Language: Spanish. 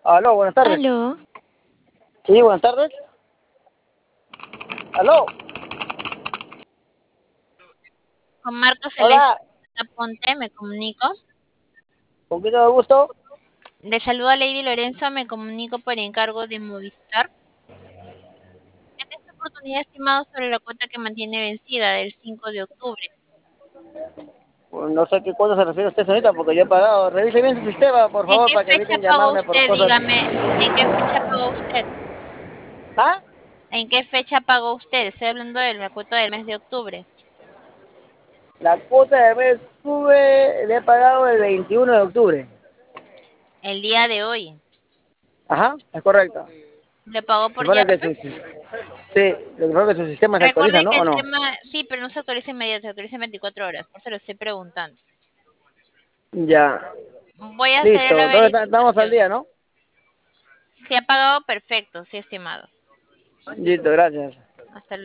Aló, buenas tardes. Aló, Sí, buenas tardes. Aló, con Marco Celeste hola, Ponte me comunico. ¿con quién tengo el gusto? Le saluda Lady Lorenzo, me comunico por encargo de Movistar. En esta oportunidad, estimado, sobre la cuota que mantiene vencida del 5 de octubre. Pues no sé qué cuándo se refiere usted, señorita, porque yo he pagado. Revise bien su sistema, por ¿En favor, qué para que fecha eviten pagó llamarme por usted? cosas. Dígame, ¿en qué fecha pagó usted? ¿Ah? ¿En qué fecha pagó usted? Estoy hablando de la cuota del mes de octubre. La cuota de mes sube, le he pagado el 21 de octubre. El día de hoy. Ajá, es correcto. ¿Le pagó Se por supone que Yape? sí, lo que pasa es que su sistema se actualiza, Recuerde ¿no? que ¿O el no? tema, sí, pero no se actualiza inmediato, se actualiza en 24 horas. Por eso lo estoy preguntando. Ya, Voy a hacer listo. la Entonces estamos al verificación. día, ¿no? Si ha pagado, perfecto, sí, estimado. Listo, gracias. Hasta luego.